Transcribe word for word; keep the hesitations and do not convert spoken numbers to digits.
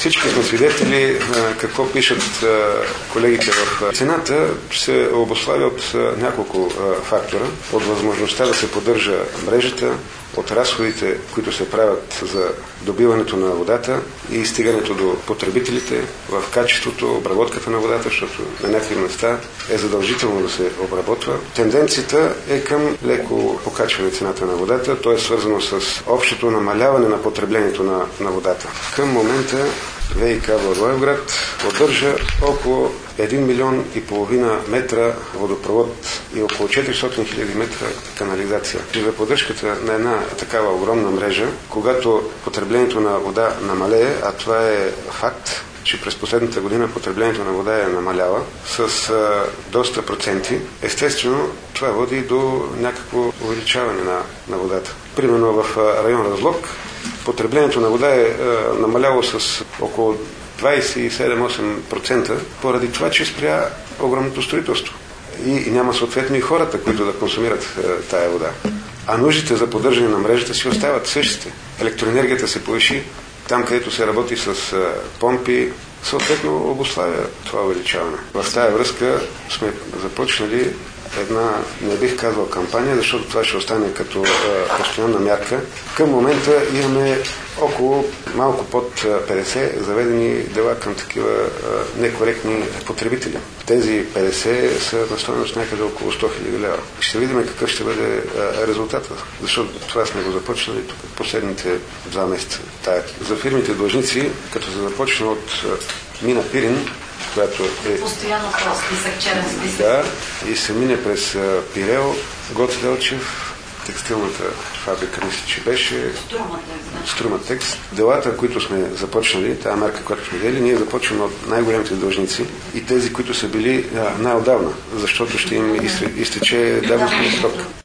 Всички сме свидетели какво пишат колегите в цената. Се обуславя от няколко фактора. От възможността да се поддържа мрежата, от разходите, които се правят за добиването на водата и стигането до потребителите, в качеството, обработката на водата, защото на някакви места е задължително да се обработва. Тенденцията е към леко покачване цената на водата, то е свързано с общото намаляване на потреблението на, на водата. Към момента ВиК Благоевград поддържа около един милион и половина метра водопровод и около четиристотин хиляди метра канализация. За поддръжката на една такава огромна мрежа, когато потреблението на вода намалее, а това е факт, че през последната година потреблението на вода е намалява с а, доста проценти, естествено това води до някакво увеличаване на, на водата. Примерно в а, район Разлог потреблението на вода е а, намаляло с около двадесет и седем до осем процента поради това, че спря огромното строителство. И, и няма съответно и хората, които да консумират а, тая вода. А нуждите за поддържане на мрежата си остават същите. Електроенергията се повиши, там, където се работи с а, помпи, съответно обуславя това увеличаване. В тази връзка сме започнали една, не бих казал кампания, защото това ще остане като а, постоянна мярка. Към момента имаме около малко под петдесет заведени дела към такива а, некоректни потребители. Тези петдесет са на стойност някъде около сто хиляди лева. Ще видим какъв ще бъде а, резултатът, защото това сме го започнали тук последните два месеца. Тая. За фирмите длъжници, като се започна от а, Мина Пирин, която е... Постоянно по списък, черен списък. Да, и се мине през а, Пирел, Гоце Делчев, текстилната фабрика, мисля, че беше Струматекс. Делата, които сме започнали, тази марка, която сме дели, ние започваме от най-големите длъжници и тези, които са били а, най-отдавна, защото ще им изтече давностния срок.